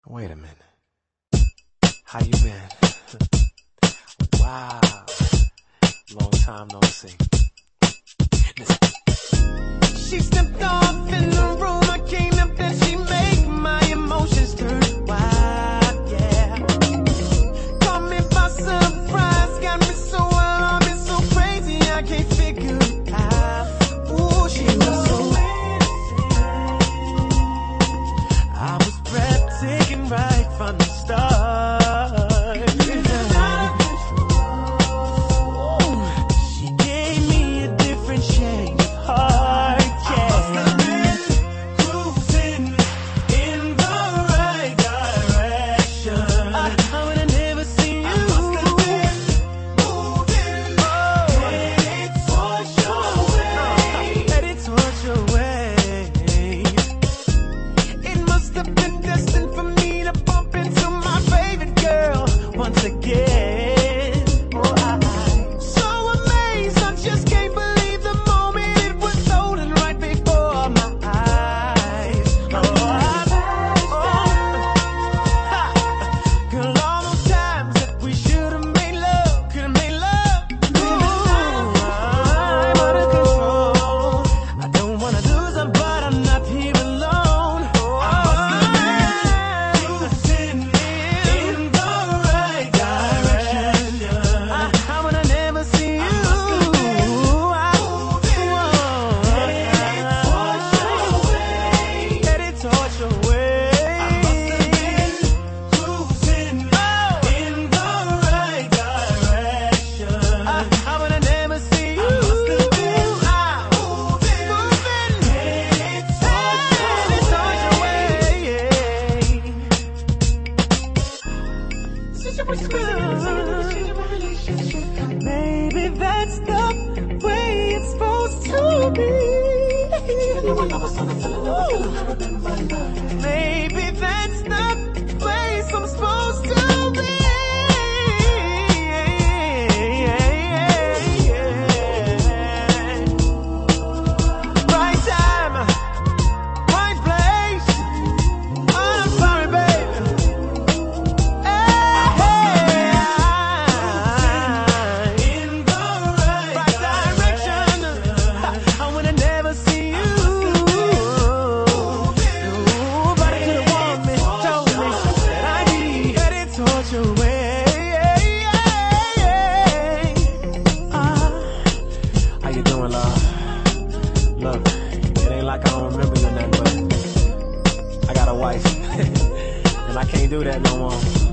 Wait a minute. How you been? Wow. Long time no see. She stepped off in the room, I came up and she made my emotions turn wild, yeah. Caught me by surprise, got me so wild, I'm so crazy, I can't figure it out. Ooh, she was so I was breathtaking right from the start. She gave me a different shade of heart. Once again, so amazed, I just can't believe the moment it was stolen right before my eyes. Girl, all those times that we should've made love, could've made love. Ooh, I'm out of control. I don't wanna lose her, but I'm not here alone. Maybe that's the way it's supposed to be. Maybe that's the place I'm supposed to be. Right time, right place. I'm sorry, baby. How you doing, love? Look, it ain't like I don't remember you or nothing, but I got a wife, and I can't do that no more.